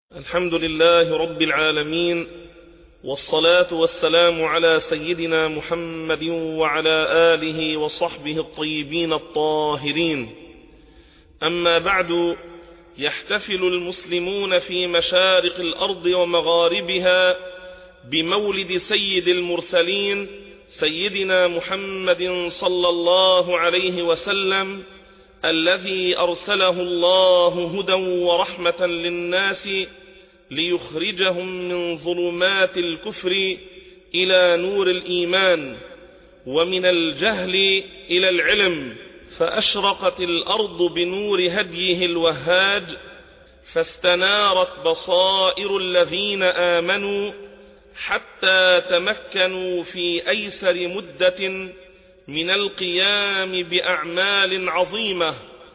الحمد لله رب العالمين، والصلاة والسلام على سيدنا محمد وعلى آله وصحبه الطيبين الطاهرين. أما بعد، يحتفل المسلمون في مشارق الأرض ومغاربها بمولد سيد المرسلين سيدنا محمد صلى الله عليه وسلم، الذي أرسله الله هدى ورحمة للناس ليخرجهم من ظلمات الكفر إلى نور الإيمان، ومن الجهل إلى العلم، فأشرقت الأرض بنور هديه الوهاج، فاستنارت بصائر الذين آمنوا حتى تمكنوا في أيسر مدة من القيام بأعمال عظيمة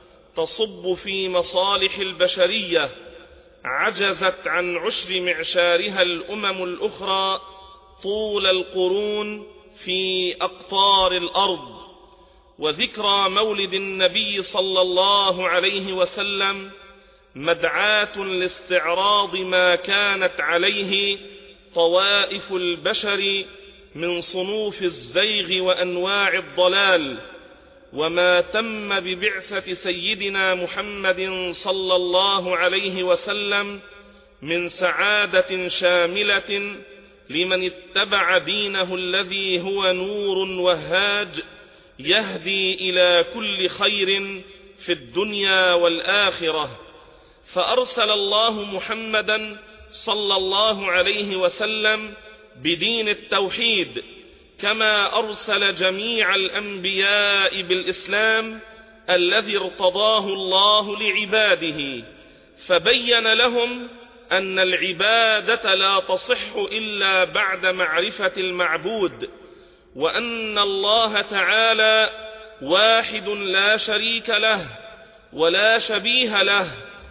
تصب في مصالح البشرية عجزت عن عشر معشارها الأمم الأخرى طول القرون في أقطار الأرض. وذكرى مولد النبي صلى الله عليه وسلم مدعاة لاستعراض ما كانت عليه طوائف البشر من صنوف الزيغ وأنواع الضلال، وما تم ببعثة سيدنا محمد صلى الله عليه وسلم من سعادة شاملة لمن اتبع دينه الذي هو نور وهاج يهدي إلى كل خير في الدنيا والآخرة. فأرسل الله محمدا صلى الله عليه وسلم بدين التوحيد، كما أرسل جميع الأنبياء بالإسلام الذي ارتضاه الله لعباده، فبين لهم أن العبادة لا تصح إلا بعد معرفة المعبود، وأن الله تعالى واحد لا شريك له ولا شبيه له،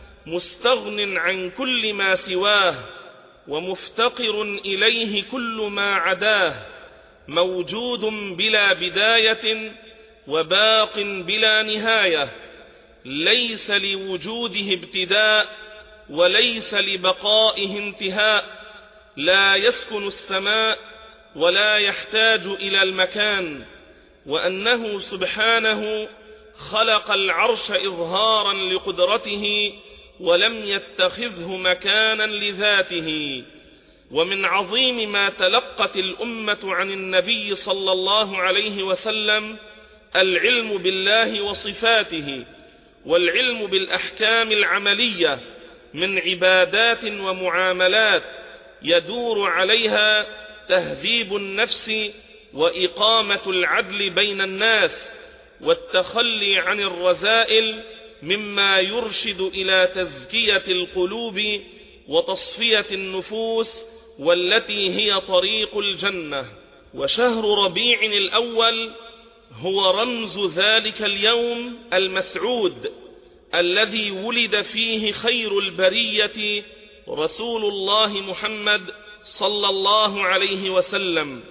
مستغن عن كل ما سواه، ومفتقر إليه كل ما عداه، موجود بلا بداية وباق بلا نهاية، ليس لوجوده ابتداء وليس لبقائه انتهاء، لا يسكن السماء ولا يحتاج إلى المكان، وأنه سبحانه خلق العرش إظهارا لقدرته ولم يتخذه مكانا لذاته. ومن عظيم ما تلقت الأمة عن النبي صلى الله عليه وسلم العلم بالله وصفاته، والعلم بالأحكام العملية من عبادات ومعاملات يدور عليها تهذيب النفس وإقامة العدل بين الناس، والتخلي عن الرذائل مما يرشد إلى تزكية القلوب وتصفية النفوس، والتي هي طريق الجنة. وشهر ربيع الأول هو رمز ذلك اليوم المسعود الذي ولد فيه خير البرية رسول الله محمد صلى الله عليه وسلم،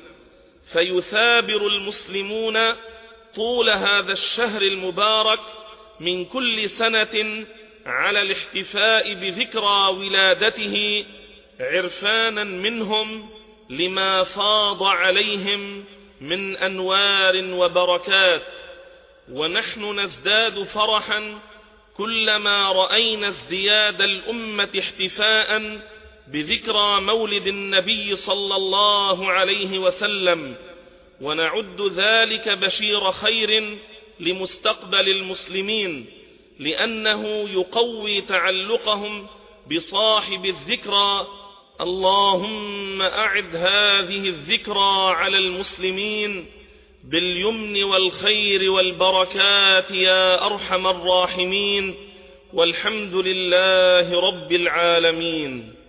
فيثابر المسلمون طول هذا الشهر المبارك من كل سنة على الاحتفاء بذكرى ولادته عرفانا منهم لما فاض عليهم من أنوار وبركات. ونحن نزداد فرحا كلما رأينا ازدياد الأمة احتفاء بذكرى مولد النبي صلى الله عليه وسلم، ونعد ذلك بشير خير لمستقبل المسلمين، لأنه يقوي تعلقهم بصاحب الذكرى. اللهم أعد هذه الذكرى على المسلمين باليمن والخير والبركات يا أرحم الراحمين، والحمد لله رب العالمين.